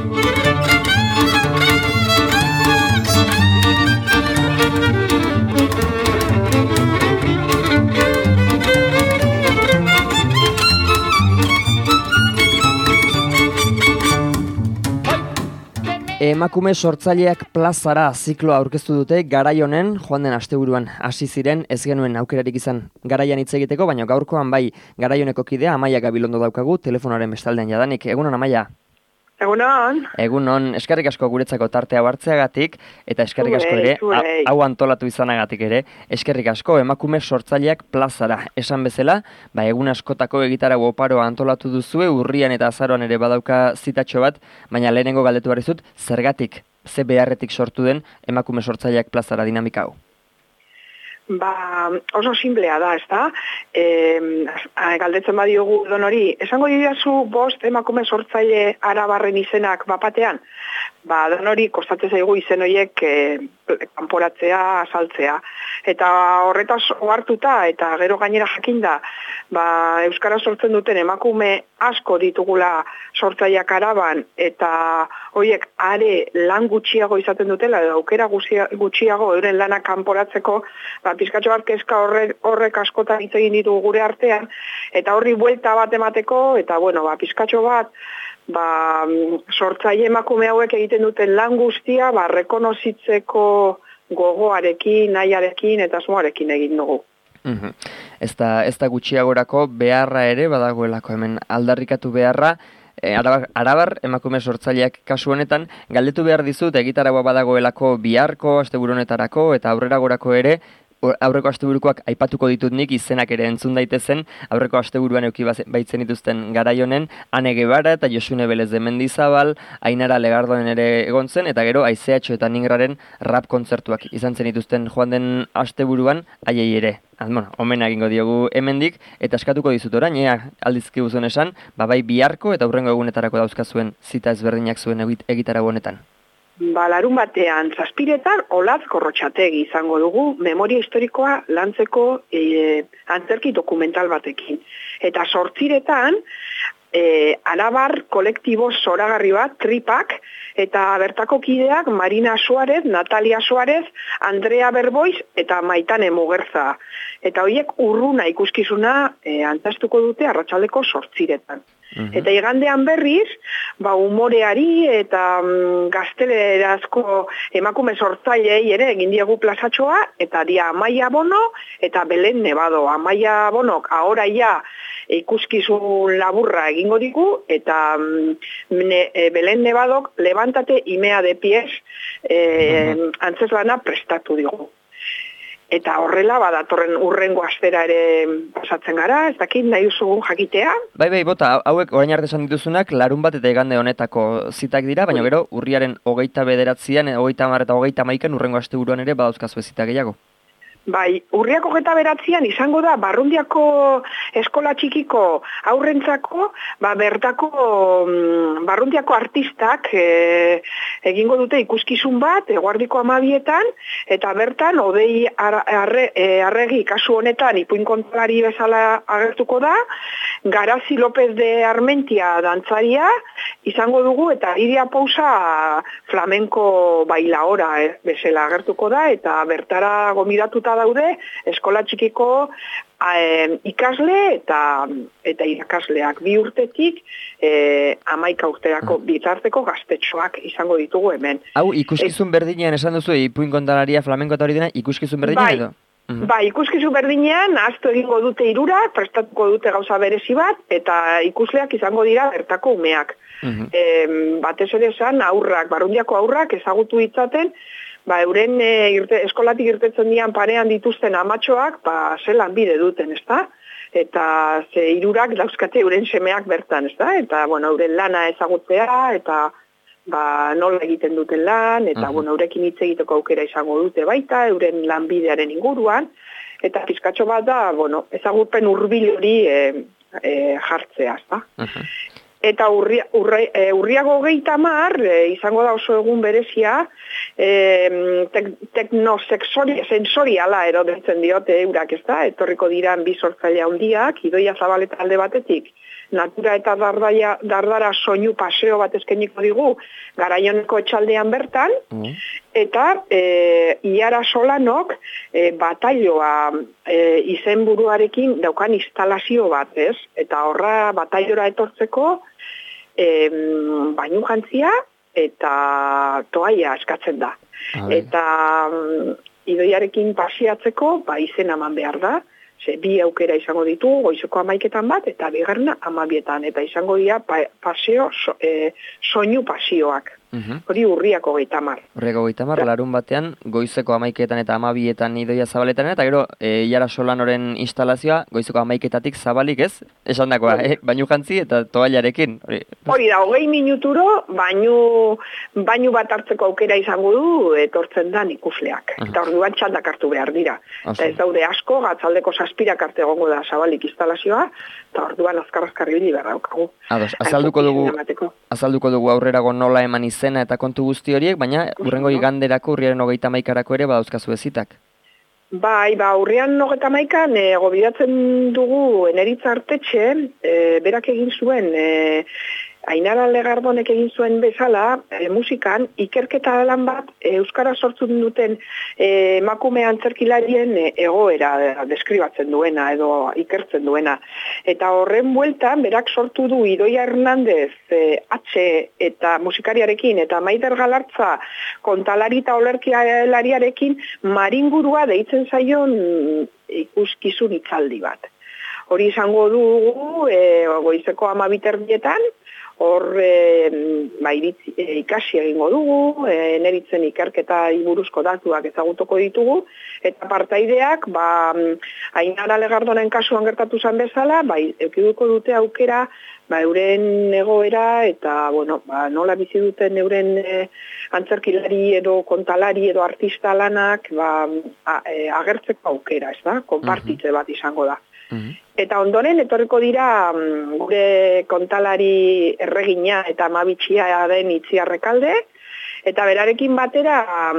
Emakume sortzaileak plazara zikloa aurkeztu dute garai honen joan den asteburuan hasi ziren ez genuen aukerarik izan garaian hitz egiteko, baina gaurkoan bai garai honeko kidea Amaia Gabilondo daukagu telefonoaren bestaldean jadanik. Egunon Amaia. Egunon. Egunon, eskerrik asko guretzako tartea hartzeagatik eta eskerrik asko ere hau antolatu izanagatik ere. Eskerrik asko emakume sortzaileak plazara. Esan bezala, egun askotako egitarau oparoa antolatu duzue, urrian eta azaroan ere badauka zitatxo bat, baina lehenengo galdetu barrizut, zergatik, ze beharretik sortu den emakume sortzaileak plazara dinamika hau? Oso simplea da, ez da? Galdetzen badiogu donori, esango didazu bost emakume sortzaile arabarren izenak bapatean? Donori kostatzen zaigu izen horiek kanporatzea, asaltzea. Eta horretaz ohartuta eta gero gainera jakinda, euskara sortzen duten emakume asko ditugula sortzaileak Araban eta horiek are lan gutxiago izaten dutela edo aukera gutxiago euren lanak kanporatzeko, pizkatxo bat kezka horrek askotan hitz egin ditugu gure artean eta horri buelta bat emateko eta pizkatxo bat sortzaile emakume hauek egiten duten lan guztia rekonozitzeko gogoarekin, nahiarekin eta asmoarekin egin dugu. Ez da gutxiagorako beharra ere badagoelako hemen aldarrikatu beharra. Arabar emakume sortzaileak kasu honetan galdetu behar dizut egitaragua badagoelako biharko, asteburu honetarako eta aurreragorako ere. Aurreko asteburukoak aipatuko ditut nik izenak ere entzun daitezen, aurreko asteburuan eduki baitzen dituzten garai honen, Ane Gebara eta Josune Belez de Mendizabal, Ainara Legardoen ere egon zen, eta gero Aizeatxo eta Ningraren rap kontzertuak izan zen dituzten joan den asteburuan haiei ere. Omena egingo diogu hemendik, eta eskatuko dizut orain, aldizki guzun esan, bai biharko eta aurrengo egunetarako dauzkazuen zita ezberdinak zuen egitarago honetan. Larun batean, zazpiretan, Olatz Gorrotxategi izango dugu memoria historikoa lantzeko antzerki dokumental batekin. Eta 8:00 Arabar kolektibo zoragarri bat, Tripak, eta bertako kideak Marina Suarez, Natalia Suarez, Andrea Berboiz eta Maitane Mugerza. Eta horiek urruna ikuskizuna antzastuko dute arratsaldeko 8:00. Eta igandean berriz, umoreari eta gaztelerazko emakume sortzailei ere egin diegu plazatxoa, eta dia Amaia Bono eta Belen Nebado. Amaia Bonok ahora ja ikuskizun laburra egingo digu, eta Belen Nebadok levantate imea de pies antzeslana prestatu digu. Eta horrela, datorren urrengo astera ere pasatzen gara, ez dakit nahi duzugun jakitea? Bai, bota, hauek orain arte esan dituzunak larun bat eta igande honetako zitak dira, baina gero urriaren 29an, 30 eta 31an urrengo asteburuan ere badauzkazue zita gehiago. Bai, urriako 29an izango da Barrundiako eskola txikiko aurrentzako, bertako Barrundiako artistak egingo dute ikuskizun bat, eguardiko 12etan, eta bertan Odei Arregi kasu honetan ipuin kontalari bezala agertuko da, Garazi López de Armentia dantzaria izango dugu, eta Iria Pousa flamenko bailaora bezala agertuko da, eta bertara gomidatuta daude eskola txikiko ikasle eta irakasleak 2 urtetik 11 urterako bitarteko gaztetxoak izango ditugu hemen. Hau ikuskizun berdinean esan duzu ipuin kontalaria flamenko eta hori dena ikuskizun berdinean edo? Bai, ikuskizun berdinean ahaztu egingo dute 3, prestatuko dute gauza berezi bat, eta ikusleak izango dira bertako umeak. Batez ere esan, Barrundiako aurrak ezagutu ditzaten, euren eskolatik irtetzen dian parean dituzten amatxoak, zelan bide duten, ezta? Eta 3 dauzkate euren semeak bertan, ezta? Eta, euren lana ezagutzea, eta nola egiten duten lan, eta eurekin hitz egiteko aukera izango dute baita, euren lanbidearen inguruan, eta pizkatxo bat da, ezagupen hurbil hori jartzea, ezta? Eta urriago 30 izango da oso egun berezia, teknosensoriala erodetzen diote eurak, ezta? Etorriko diran 2 sortzaile handiak, Idoia Zabaleta alde batetik, natura eta dardara soinu paseo bat eskainiko digu Garaioneko etxaldean bertan, eta Iara Solanok batailoa izenburuarekin daukan instalazio bat, ez? Eta horra batailora etortzeko bainu jantzia eta toaia eskatzen da. Eta idoiarekin pasiatzeko izena eman behar da, bi aukera izango ditu, goizeko 11 bat, eta bigarrena 12, eta izango dira soinu pasioak. Hori urriako 30. Urriako 30, larun batean, goizeko 11 eta 12 idoia zabaletan, eta gero, Iara Solanoren instalazioa, goizeko 11 zabalik ez? Esan dakoa, bainu jantzi eta toailarekin. Hori da, 20 minuturo, bainu bat hartzeko aukera izango du, etortzen da ikusleak. Eta orduan txandak hartu behar dira. Eta ez daude asko, gatzaldeko 7 arte egongo da zabalik instalazioa, eta orduan azkar ibili behar daukagu. Azalduko dugu aurrerago nola eman izena eta kontu guzti horiek, baina urrengo iganderako urriaren 31 ere badauzkazu ezitak. Bai, urrian 31 gobidatzen dugu Eneritza Artetxe, berak egin zuen, Ainara Legardonek egin zuen bezala, musikan, ikerketa lan bat, euskara sortzen duten emakume antzerkilarien egoera deskribatzen duena edo ikertzen duena. Eta horren bueltan, berak sortu du Idoia Hernandez H eta musikariarekin, eta Maider Galartza kontalari eta olerkialariarekin maringurua deitzen zaion ikuskizun hitzaldi bat. Hori izango dugu goizeko 12 hor ikasi egingo dugu, Neritzen ikerketa buruzko datuak ezagutuko ditugu, eta partaideak, Ainara Legardonen kasuan gertatu zen bezala, eukiduko dute aukera, euren egoera, eta, nola bizi duten euren antzerkilari edo kontalari edo artista lanak, agertzeko aukera, ez da? Konpartitze bat izango da. Eta ondoren, etorriko dira gure kontalari erregina eta amabitxia den Itziarrekalde, eta berarekin batera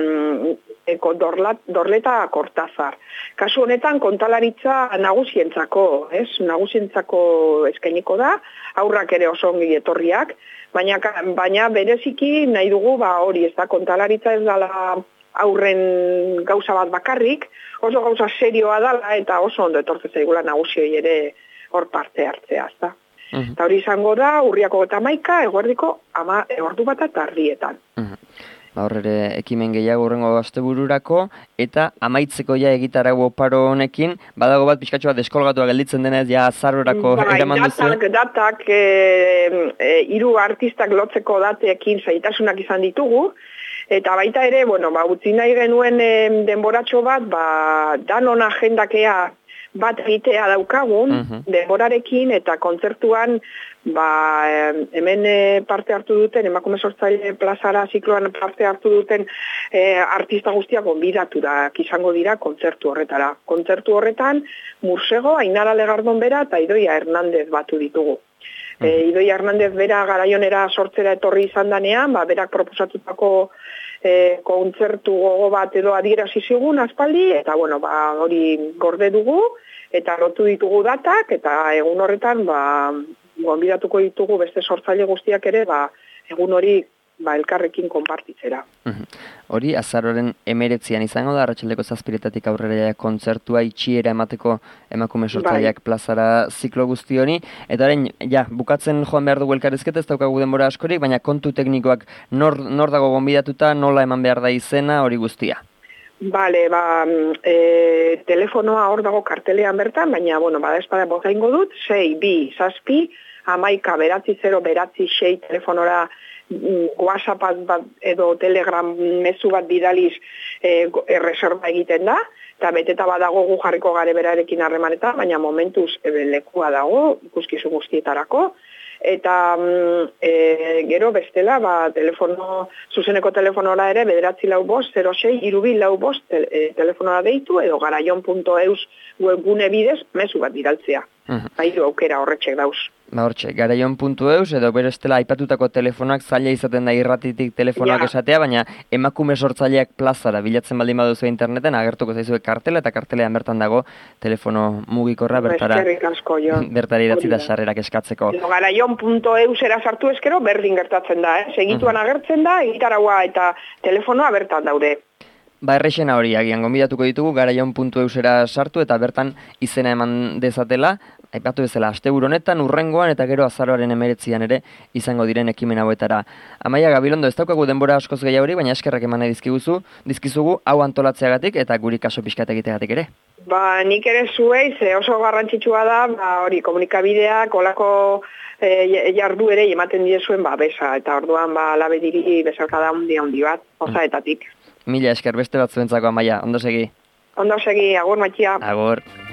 Dorleta Kortazar. Kasu honetan, kontalaritza nagusientzako eskainiko da, aurrak ere oso ongi etorriak, baina bereziki nahi dugu hori, ez da, kontalaritza ez dela aurren gauza bat bakarrik, oso gauza serioa dela eta oso ondo etortzen zaigula nagusioi ere hor parte hartzea, ezta. Eta hori izango da, urriako 31, eguerdiko ordu bat eta ardietan. Hor ere ekimen gehiago urrengo astebururako, eta amaitzeko egitarau oparo honekin, badago bat pixkatxoa deskolgatua gelditzen denez, azarorako eraman duzu. Datak, 3 artistak lotzeko dateekin zaitasunak izan ditugu, eta baita ere, utzi nahi genuen denboratxo bat, danon agendakea bat egitea daukagun, denborarekin eta kontzertuan, hemen parte hartu duten, emakume sortzaile plazara zikloan parte hartu duten artista guztiak gonbidaturak izango dira kontzertu horretara. Kontzertu horretan, Mursego, Ainara Legardon bera eta Idoia Hernandez batu ditugu. Idoia Hernandez bera garaionera sortzera etorri izan danean, berak proposatutako kontzertu gogo bat edo adierazi zigun aspaldi, eta hori gorde dugu, eta lotu ditugu datak, eta egun horretan gonbidatuko ditugu beste sortzaile guztiak ere, egun hori elkarrekin konpartitzera. Hori, azaroren 19 izango da, arratsaldeko 7 aurrera kontzertua itxiera emateko emakume sortzaileak plazara ziklo guzti honi, eta orain, bukatzen joan behar dugu elkarrizketa, ez daukagu denbora askorik, baina kontu teknikoak nor dago gonbidatuta, nola eman behar da izena, hori guztia? Bale, telefonoa hor dago kartelean bertan, baina, espada boza ingo dut, 6, 2, 7, 11-0-6 telefonora WhatsApp bat edo Telegram mezu bat bidaliz reserva egiten da, eta beteta badago gu jarriko gare berarekin harremanetan, baina momentuz lekua dago ikuskizun guztietarako, eta gero bestela, zuzeneko telefonora ere 945-06-3245 telefonora deitu, edo garaion.eus webgune bidez mezu bat bidaltzea. Hiru aukera horretxek dauz. Ba hortxe, garaion.eus edo berestela aipatutako telefonoak zaila izaten da irratitik telefonoak esatea, baina emakume sortzaileak plazara bilatzen baldin baduzu interneten agertuko zaizue kartela eta kartelean bertan dago telefono mugikorra bertara idatzi da sarrerak eskatzeko. Garaion.eus era sartu eskero berdin gertatzen da, segituan agertzen da, egitaraua eta telefonoa bertan daude. Ba, errexena hori, agian gonbidatuko ditugu garaion.eusera sartu eta bertan izena eman dezatela, aipatu bezala, asteburu honetan, urrengoan eta gero azaroaren 19an ere izango diren ekimen hauetara. Amaia, Gabilondo, ez daukagu denbora askoz gehiago hori, baina eskerrak eman nahi dizkizugu hau antolatzeagatik eta guri kaso pixkat egiteagatik ere. Ba, nik ere zuei, oso garrantzitsua da, hori, komunikabideak, olako jardu ere ematen diezuen besa, eta orduan labediri bezalkada handi bat, osaetatik. Mila esker beste batzuentzako, Amaia, ondo segi. Ondo segi, agur, Matxia. Agur.